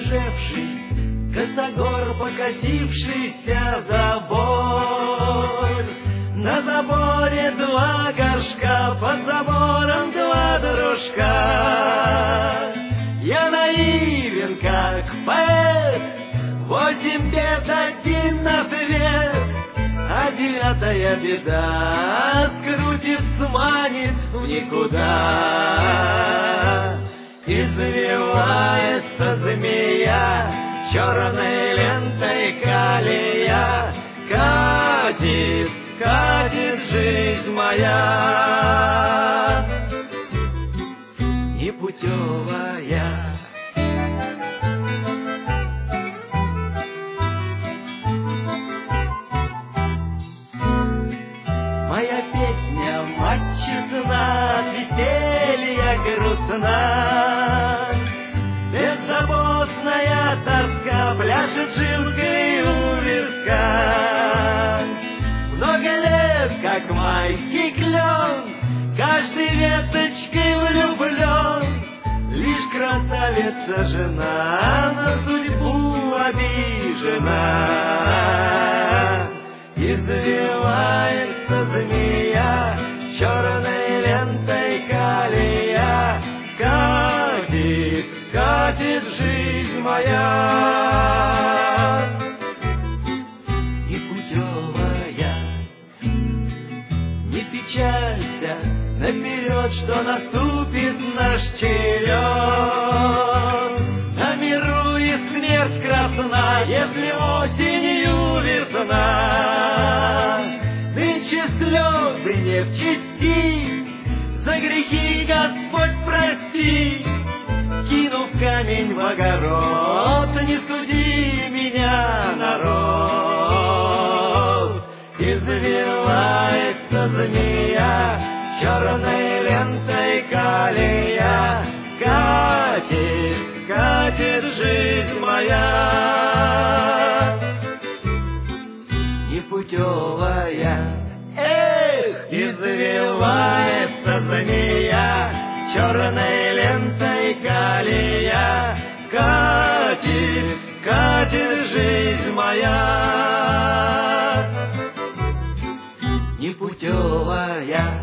посвежевший, косогор покатившийся забор. На заборе два горшка, под забором два дружка. Я наивен, как поэт, 8 бед, 1 ответ, а 9-я беда скрутит, сманит в никуда. Извивается змея, черной лентой колея, катит, катит жизнь моя, непутевая. Моя песня матчизна, от веселья грустна. Беззаботная тоска пляшет жилкой у виска. Много лет, как майский клен, каждой веточкой влюблен. Лишь красавица жена на судьбу обижена. Извивается змея, черной лентой колея, катит, катит жизнь моя, непутевая. Не печалься наперед, что наступит наш черед. На миру и смерть красна, если осенью весна. Нынче слезы не в чести, за грехи Господь прости. Кинув камень в огород, не суди меня, народ. Извивается змея, черной лентой колея, катит, катит жизнь моя, непутевая. Эх, извивается змея, черной лентой колея, катит, катит жизнь моя, непутевая.